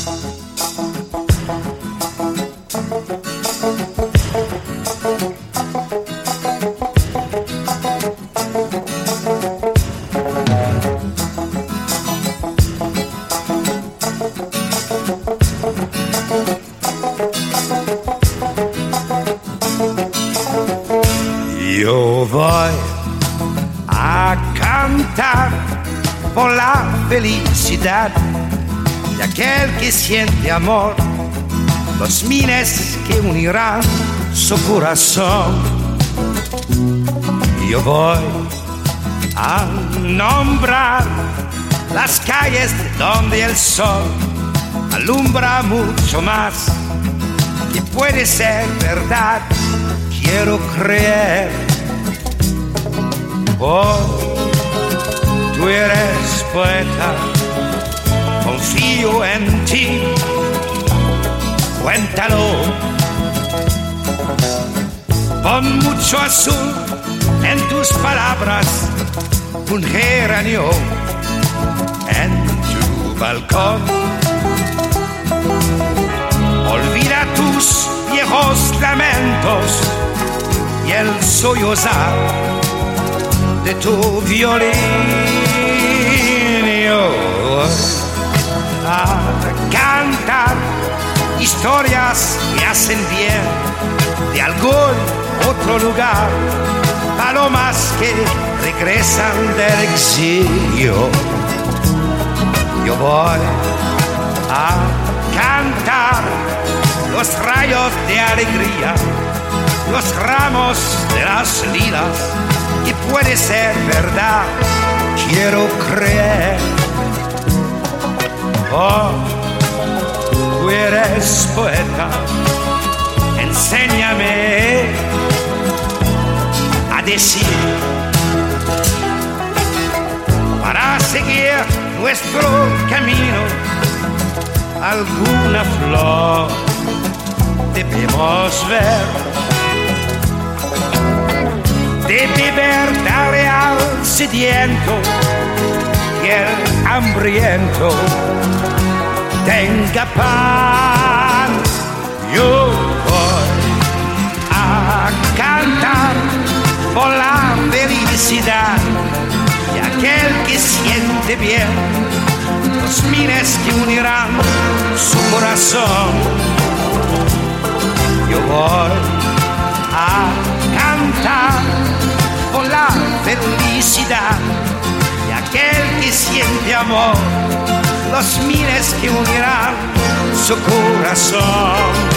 Yo voy a cantar por la felicidad de aquel que siente amor, los miles que unirán su corazón. Yo voy a nombrar las calles donde el sol alumbra mucho más, que puede ser verdad. Quiero creer, oh, tú eres poeta, confío en ti, cuéntalo. Pon mucho azul en tus palabras, un geranio en tu balcón. Olvida tus viejos lamentos y el sollozar de tu violín. Yo voy a cantar historias que hacen bien de algún otro lugar, palomas que regresan del exilio. Yo voy a cantar los rayos de alegría, los ramos de las lilas, que puede ser verdad. Quiero creer, oh, tú eres poeta, enséñame a decir, para seguir nuestro camino, alguna flor debemos ver. De beber darle al sediento y el hambriento tenga pan. Yo voy a cantar por la felicidad de aquel que siente bien, los miles que unirán su corazón. Yo voy a cantar por la felicidad de aquel que siente amor, los miles que unirán su corazón.